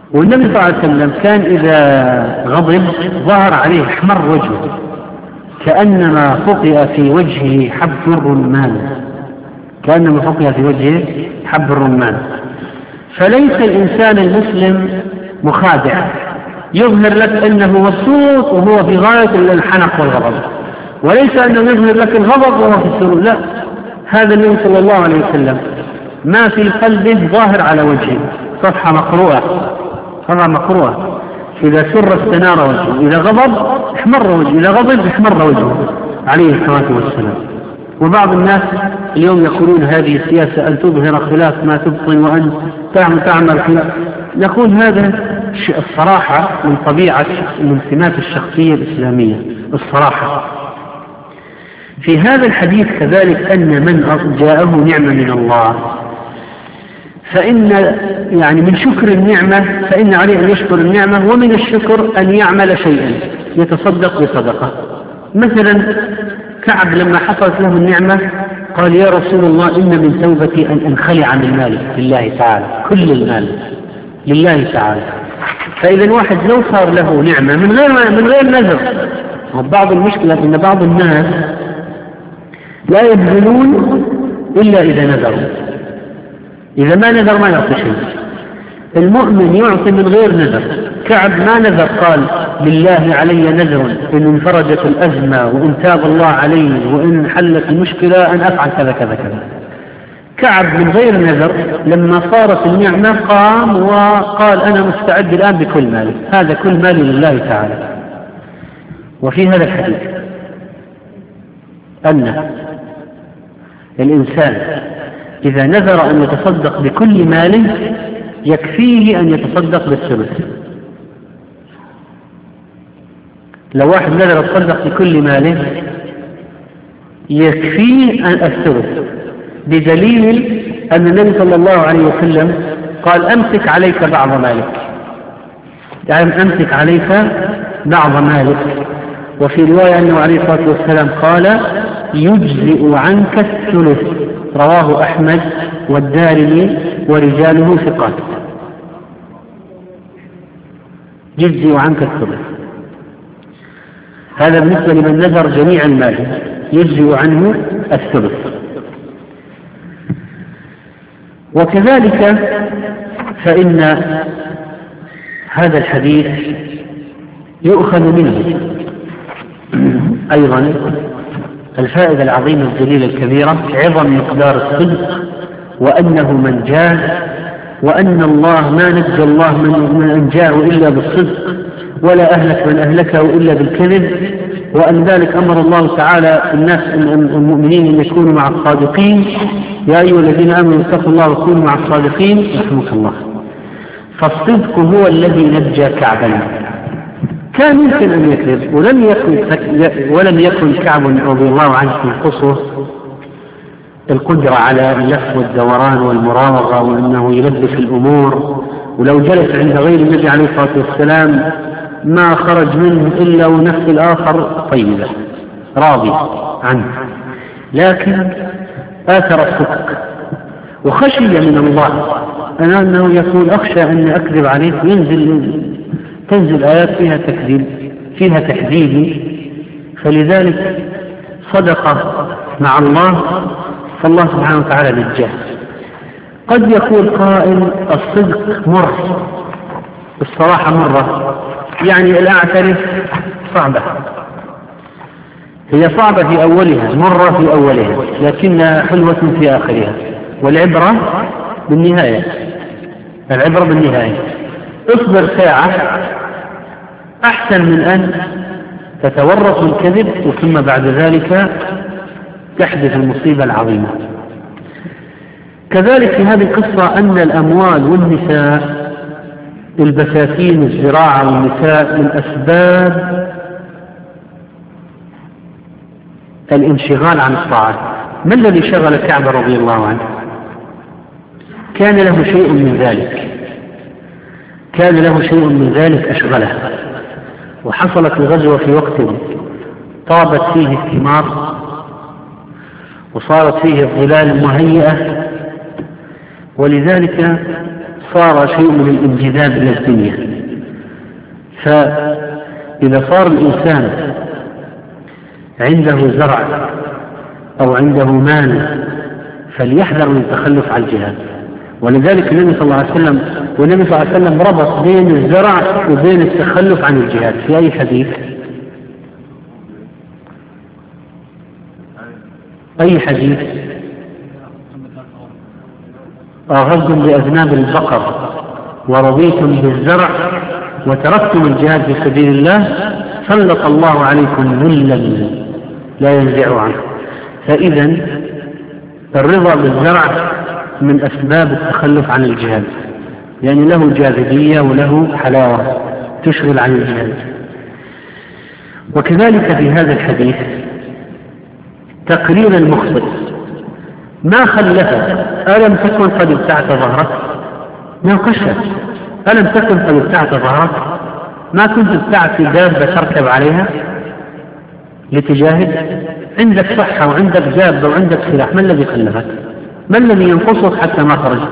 والنبي صلى الله عليه وسلم كان إذا غضب ظهر عليه احمر وجهه كأنما فقئ في وجهه حب الرمان، كأنما فقئ في وجهه حب الرمان. فليس الإنسان المسلم مخادع يظهر لك أنه مبسوط وهو في غاية الحنق والغضب، وليس أنه يظهر لك الغضب وهو في السرور، لا، هذا النبي صلى الله عليه وسلم ما في قلبه ظاهر على وجهه، صفحة مقروءة، صفحة مقروءة، إذا سر استنار وجهه، إذا غضب احمر وجهه، إذا غضب احمر وجهه عليه الصلاة والسلام. وبعض الناس اليوم يقولون هذه السياسة أن تظهر خلاف ما تبطن وأن تعمل تعمل خلاف، نقول هذا الصراحة من طبيعة من سمات الشخصية الإسلامية، الصراحة. في هذا الحديث كذلك أن من جاءه نعمة من الله فإن يعني من شكر النعمة فإن عليه أن يشكر النعمة، ومن الشكر أن يعمل شيئا يتصدق بصدقة. مثلا كعب لما حصلت له النعمة قال يا رسول الله إن من توبتي أن أنخلع من مالي لله تعالى، كل المال لله تعالى. فإذا واحد لو صار له نعمة من غير من غير نذر، وبعض المشكلة أن بعض الناس لا يبذلون إلا إذا نذروا، إذا ما نذر ما يعطي شيء. المؤمن يعطي من غير نذر. كعب ما نذر، قال لله علي نذر إن انفرجت الأزمة وإن تاب الله علي وإن حلت المشكلة أن أفعل كذا كذا كذا. كعب من غير نذر لما صارت النعمة قام وقال أنا مستعد الآن بكل مالي، هذا كل مالي لله تعالى. وفي هذا الحديث أن الإنسان إذا نذر أن يتصدق بكل ماله يكفيه أن يتصدق بالثلث. لو واحد نذر يتصدق بكل ماله يكفيه الثلث، بدليل أن النبي صلى الله عليه وسلم قال أمسك عليك بعض مالك، يعني أمسك عليك بعض مالك. وفي رواية أنه عليه الصلاة والسلام قال يجزئ عنك الثلث، رواه أحمد والدارمي ورجاله ثقات. يجزئ عنك الثلث، هذا بالنسبة لمن نذر جميع المال يجزئ عنه الثلث. وكذلك فإن هذا الحديث يؤخذ منه أيضا الفائدة العظيمة الجليلة الكبيرة، عظم مقدار الصدق، وأنه من جاء، وأن الله ما نجى الله من أنجاه إلا بالصدق، ولا أهلك من أهلكه إلا بالكذب، وأن ذلك أمر الله تعالى الناس المؤمنين أن يكونوا مع الصادقين. يا أيها الذين آمنوا اتقوا الله وكونوا مع الصادقين رحمك الله. فالصدق هو الذي نجى كعبا. كان يمكن أن يكذب ولم يكن ولم يكن كعب رضي الله عنه ينقصه القدرة على اللف والدوران والمراوغة وأنه يلبس الأمور، ولو جلس عند غير النبي عليه الصلاة والسلام ما خرج منه إلا ونفس الآخر طيبة راضي عنه، لكن آثر الصدق وخشي من الله أنه يقول أخشى أن أكذب عليه، ينزل تنزل آيات فيها تكذيب فيها تحديد، فلذلك صدق مع الله فالله سبحانه وتعالى نجاه. قد يقول قائل الصدق مر، الصراحة مرة، يعني الأعترف صعبة، هي صعبة في أولها، مرة في أولها، لكنها حلوة في آخرها، والعبرة بالنهاية، العبرة بالنهاية. اصبر ساعة أحسن من أن تتورط الكذب ثم بعد ذلك تحدث المصيبة العظيمة. كذلك في هذه القصة أن الأموال والنساء، البساتين، الزراعة والنساء من أسباب الانشغال عن الطاعات. ما الذي شغل كعب رضي الله عنه؟ كان له شيء من ذلك، كان له شيء من ذلك أشغله. وحصلت الغزوة في وقت طابت فيه الثمار وصارت فيه الظلال مهيئة، ولذلك صار شيء من الانجذاب إلى الدنيا. فإذا صار الإنسان عنده زرع أو عنده مال فليحذر من التخلف عن الجهاد. ولذلك النبي صلى الله عليه وسلم والنبي صلى الله عليه وسلم ربط بين الزرع وبين التخلف عن الجهاد في أي حديث؟ أي حديث؟ أغضتم بأذناب البقر ورضيتم بالزرع وتركتم الجهاد في سبيل الله سلط الله عليكم ذلا لا ينزع عنه. فإذا الرضا بالزرع من أسباب التخلف عن الجهاد، يعني له جاذبية وله حلاوة تشغل عن الجهاد. وكذلك في هذا الحديث تقرير المخطئ ما خلفه. ألم تكن قد ابتعت ظهرك؟ ناقشت. ألم تكن قد ابتعت ظهرك؟ ما كنت ابتعت دابة تركب عليها لتجاهد؟ عندك صحة وعندك دابة وعندك سلاح، ما الذي خلفك؟ ما الذي ينقصك حتى ما خرجت؟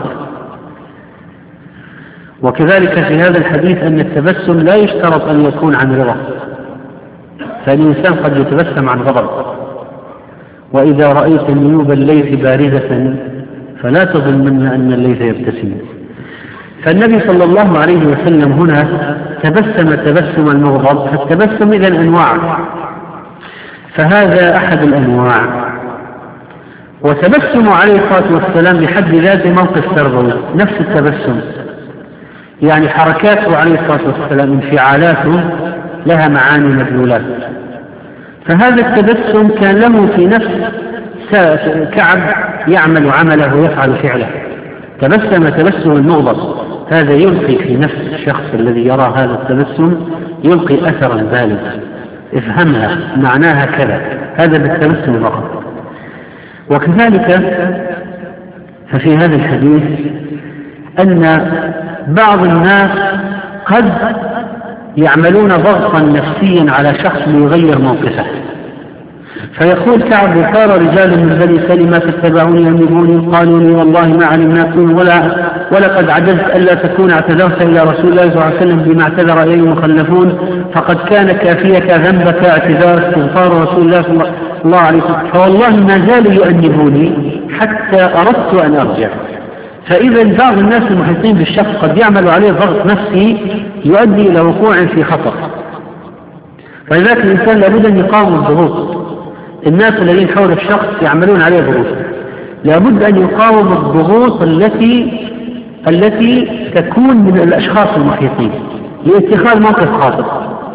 وكذلك في هذا الحديث أن التبسم لا يشترط أن يكون عن رضا، فالإنسان قد يتبسم عن غضب. وإذا رأيت نيوب الليث باردة فلا تظنن أن الليث يبتسم. فالنبي صلى الله عليه وسلم هنا تبسم تبسم المغضب. فالتبسم إذن أنواع، فهذا أحد الأنواع. وتبسم عليه الصلاة والسلام بحد ذاته موقف تربوي، نفس التبسم، يعني حركاته عليه الصلاة والسلام انفعالاته لها معاني مدلولات. فهذا التبسم كان له في نفس كعب يعمل عمله ويفعل فعله. تبسم تبسم المغضب، هذا يلقي في نفس الشخص الذي يرى هذا التبسم يلقي أثرا بالغا، افهمها معناها كذا، هذا بالتبسم فقط. وكذلك ففي هذا الحديث أن بعض الناس قد يعملون ضغطا نفسيا على شخص ليغير موقفه. فيقول كعب: وصار رجال من بني سلمة فاتبعوني يمنعوني قالوا لي والله ما علمناكم ولا ولقد عجزت ألا تكون اعتذرت إلى رسول الله صلى الله عليه وسلم بما اعتذر إليه المخلفون، فقد كان كافيك ذنبك اعتذار استغفار رسول الله صلى الله عليه وسلم، فوالله ما زالوا يؤنبوني حتى أردت أن أرجع. فإذا بعض الناس المحيطين بالشخص قد يعمل عليه ضغط نفسي يؤدي إلى وقوع في خطر. فلذلك الإنسان لابد أن يقاوم الضغوط. الناس الذين حول الشخص يعملون عليه ضغوط، لابد أن يقاوم الضغوط التي التي تكون من الأشخاص المحيطين لاتخاذ موقف خاطئ،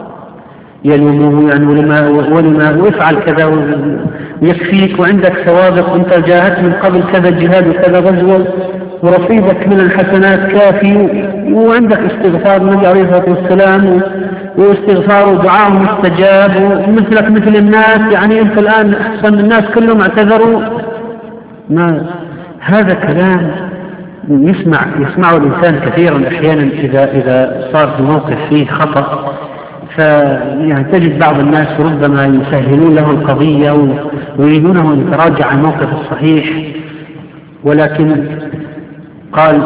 يلومه يعني ولما ولما وافعل كذا ويكفيك وعندك سوابق وانت جاهدت من قبل كذا جهاد وكذا غزوة ورصيدك من الحسنات كافي وعندك استغفار النبي عليه الصلاة والسلام واستغفار ودعاء مستجاب ومثلك مثل الناس، يعني انت الآن أحسن من الناس كلهم اعتذروا. ما هذا كلام يسمع يسمعه الإنسان كثيرا أحيانا إذا إذا صار في موقف فيه خطأ، فيعني تجد بعض الناس ربما يسهلون له القضية ويريدونه أن يتراجع عن الموقف الصحيح. ولكن قال: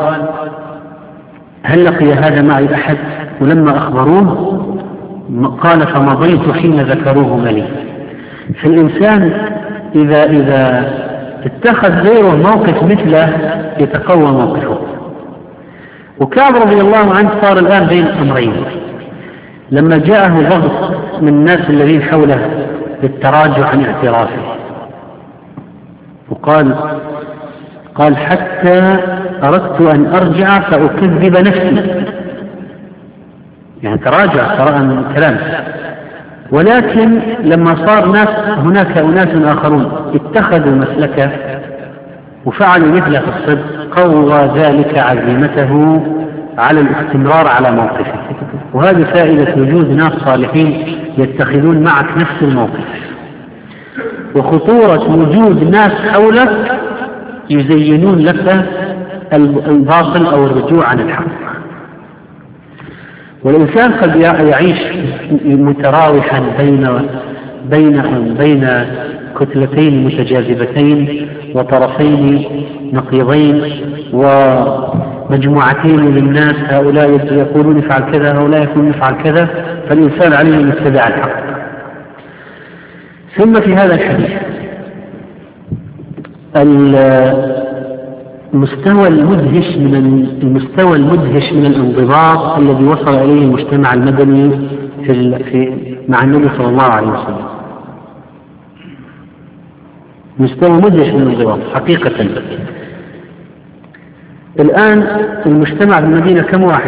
هل لقي هذا معي أحد؟ ولما أخبروه قال: فمضيت حين ذكروه ملي. فالإنسان إذا إذا اتخذ غيره موقف مثله يتقوى موقفه. وكعب رضي الله عنه صار الآن بين أمرين، لما جاءه ضغط من الناس الذين حوله للتراجع عن اعترافه، وقال قال حتى أردت أن أرجع فأكذب نفسي، يعني تراجع ترى من كلام. ولكن لما صار ناس هناك أناس آخرون اتخذوا مسلكه وفعلوا مثله في الصدق قوى ذلك عزيمته على الاستمرار على موقفه. وهذه فائدة وجود ناس صالحين يتخذون معك نفس الموقف، وخطورة وجود ناس حولك يزينون لك الباطل أو الرجوع عن الحق. والإنسان قد يعيش متراوحا بين بين بين كتلتين متجاذبتين وطرفين نقيضين مجموعتين من الناس، هؤلاء يقولون افعل كذا، هؤلاء يقولون افعل كذا، فالإنسان عليه أن يتبع الحق. ثم في هذا الحديث المستوى المدهش من المستوى المدهش من الانضباط الذي وصل إليه المجتمع المدني في في مع النبي صلى الله عليه وسلم. مستوى مدهش من الانضباط حقيقة. الآن المجتمع في المدينة كم واحد؟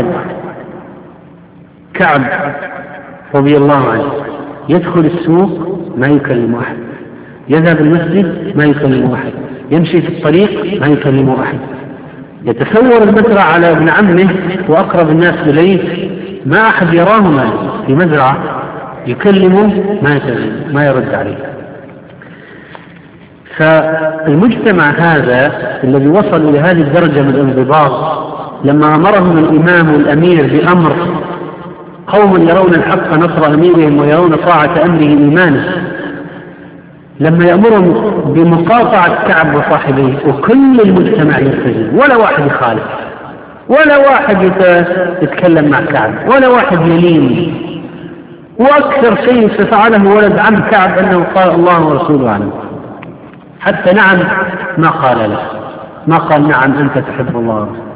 كعب رضي الله عنه يدخل السوق ما يكلم أحد، يذهب المسجد ما يكلم أحد، يمشي في الطريق ما يكلم أحد، يتسور المزرعة على ابن عمه وأقرب الناس إليه ما أحد يراه في مزرعة يكلمه ما يكلم ما يرد عليه. فالمجتمع هذا الذي وصل إلى هذه الدرجة من الانضباط لما أمرهم الإمام والأمير بأمر قوم يرون الحق نصر أميرهم ويرون طاعة أمره إيمانه، لما يأمرهم بمقاطعة كعب وصاحبيه وكل المجتمع يلتزم، ولا واحد يخالف، ولا واحد يتكلم مع كعب، ولا واحد يلين. وأكثر شيء فعله ولد عم كعب أنه قال الله ورسوله عنه، حتى نعم ما قال له، ما قال نعم أنت تحب الله ورسوله.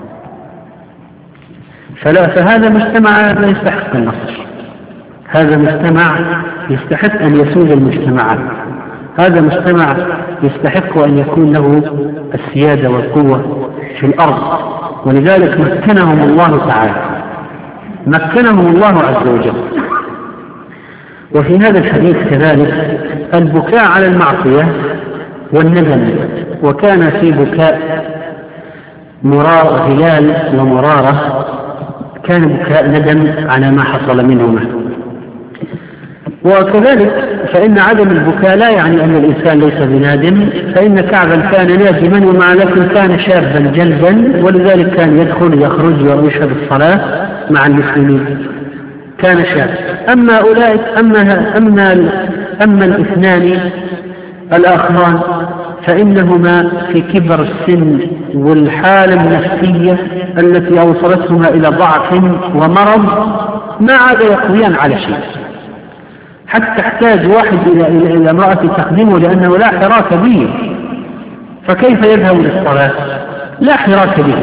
فلا فهذا مجتمع لا يستحق النصر، هذا مجتمع يستحق أن يسود المجتمعات، هذا مجتمع يستحق أن يكون له السيادة والقوة في الأرض. ولذلك مكنهم الله تعالى، مكنهم الله عز وجل. وفي هذا الحديث كذلك البكاء على المعصية والندم، وكان في بكاء مرار هلال ومرارة كان بكاء ندم على ما حصل منهما. وكذلك فإن عدم البكاء لا يعني أن الإنسان ليس بنادم، فإن كعبا كان نادما ومع ذلك كان شابا جلدا، ولذلك كان يدخل يخرج ويشهد الصلاة مع المسلمين، كان شاب. أما أولئك أما, أما, أما الاثنان الآخران فإنهما في كبر السن والحالة النفسية التي أوصلتهما إلى ضعف ومرض ما عاد يقويان على شيء، حتى احتاج واحد إلى إلى امرأة تخدمه لأنه لا حراك به، فكيف يذهب للصلاة؟ لا حراك به.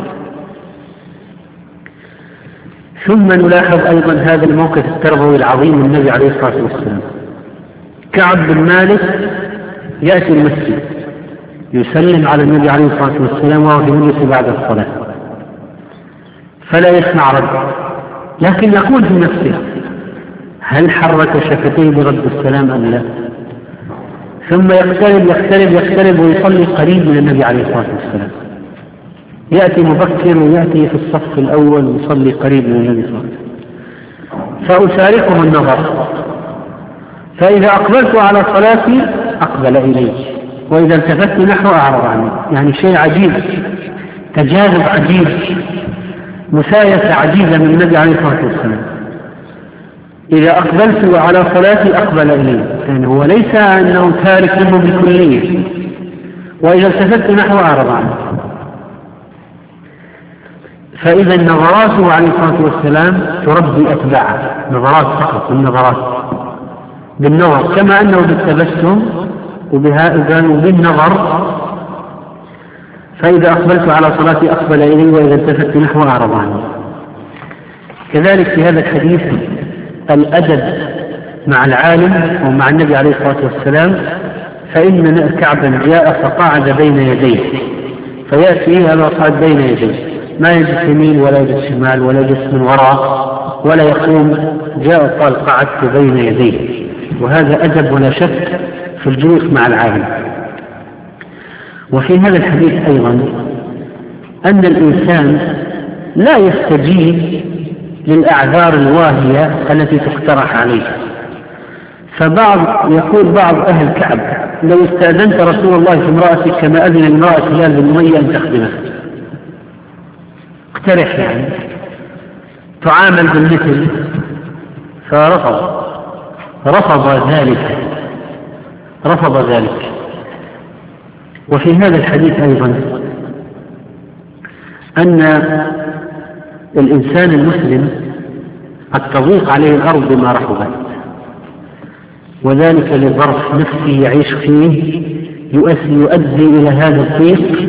ثم نلاحظ أيضا هذا الموقف التربوي العظيم من النبي عليه الصلاة والسلام. كعب بن مالك يأتي المسجد يسلم على النبي عليه الصلاة والسلام وهو يجلس بعد الصلاة، فلا يسمع رد، لكن يقول في نفسه هل حرك شفتيه برد السلام أم لا؟ ثم يقترب يقترب يقترب ويصلي قريب من النبي عليه الصلاة والسلام، يأتي مبكر ويأتي في الصف الأول ويصلي قريب من النبي صلى الله عليه وسلم. فأشاركه النظر، فإذا أقبلت على صلاتي أقبل إليه، وإذا التفت نحو أعرض عنه. يعني شيء عجيب، تجاذب عجيب، مسايسة عجيبة من النبي عليه الصلاة والسلام. إذا أقبلت على صلاتي أقبل إليه، يعني هو ليس أنه تارك له بالكلية، وإذا التفت نحو أعرض عنه. فإذا نظراته عليه الصلاة والسلام تربي أتباعه، نظرات فقط، النظرات بالنظر، كما أنه بالتبسم وبالنظر. فإذا أقبلت على صلاتي أقبل إليه، وإذا التفت نحو أعرض عنه. كذلك في هذا الحديث الأدب مع العالم ومع النبي عليه الصلاة والسلام، فإن كعبا جاء فقعد بين يديه، فيأتي هذا صعد بين يديه، ما يجلس يمين ولا يجلس شمال ولا يجلس من وراء ولا يقوم، جاء قال قعدت بين يديه. وهذا أدب ولا شك في الجلوس مع العالم. وفي هذا الحديث أيضا أن الإنسان لا يستجيب للأعذار الواهية التي تقترح عليه. فبعض يقول بعض أهل كعب لو استأذنت رسول الله في امرأتك كما أذن المرأة هلال بن أمية أن تخدمه، اقترح يعني تعامل بالمثل، فرفض رفض ذلك رفض ذلك. وفي هذا الحديث أيضا أن الإنسان المسلم قد تضيق عليه الأرض بما رحبت، وذلك لظرف نفسي يعيش فيه يؤدي إلى هذا الضيق،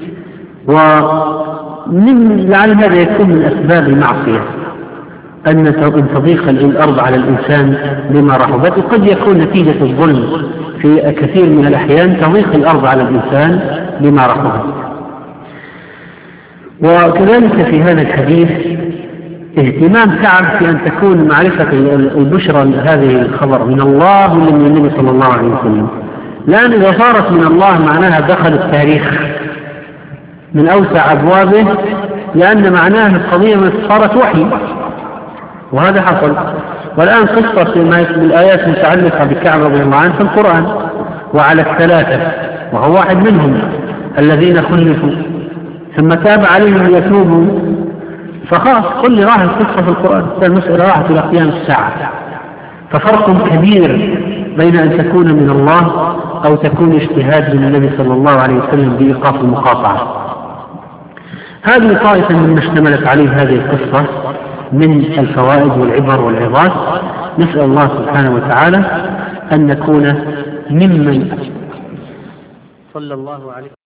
ومن لعل هذا يكون من أسباب المعصية أن تضيق الأرض على الإنسان بما رحبت، وقد يكون نتيجة الظلم في كثير من الأحيان تضيق الأرض على الإنسان بما رحبت. وكذلك في هذا الحديث اهتمام كعب في أن تكون معرفة البشرى هذه الخبر من الله ولا من النبي صلى الله عليه وسلم، لأن إذا صارت من الله معناها دخل التاريخ من أوسع أبوابه، لأن معناها القضية صارت وحي، وهذا حصل. والآن قصة الآيات المتعلقة بكعب رضي الله عنه في القرآن، وعلى الثلاثة وهو واحد منهم الذين خلفوا ثم تاب عليهم ليتوبوا، فخلاص كل راح القصة في القرآن، المسألة راحت إلى قيام الساعة. ففرق كبير بين أن تكون من الله أو تكون اجتهاد من النبي صلى الله عليه وسلم بإيقاف المقاطعة. هذه طائفة مما اشتملت عليه هذه القصة من الفوائد والعبر والعظات. نسأل الله سبحانه وتعالى أن نكون ممن صلى الله عليه